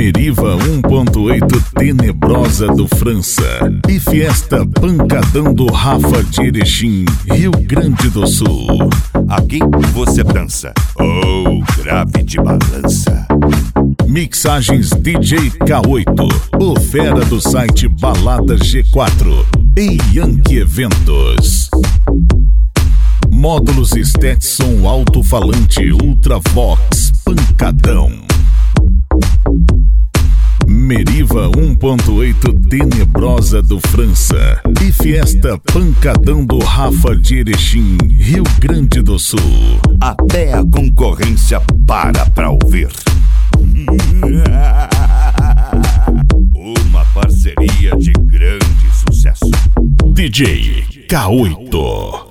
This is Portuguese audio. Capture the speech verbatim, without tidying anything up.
Meriva um ponto oito Tenebrosa do França e Fiesta Pancadão do Rafa de Erechim, Rio Grande do Sul. Aqui você dança ou grave de balança. Mixagens D J K oito, o fera do site Balada G quatro e Yankee Eventos. Módulos Stetson alto-falante Ultravox Pancadão. Meriva um ponto oito Tenebrosa do França e Fiesta Pancadão do Rafa de Erechim, Rio Grande do Sul. Até a concorrência para pra ouvir. Uma parceria de grande sucesso. D J K oito.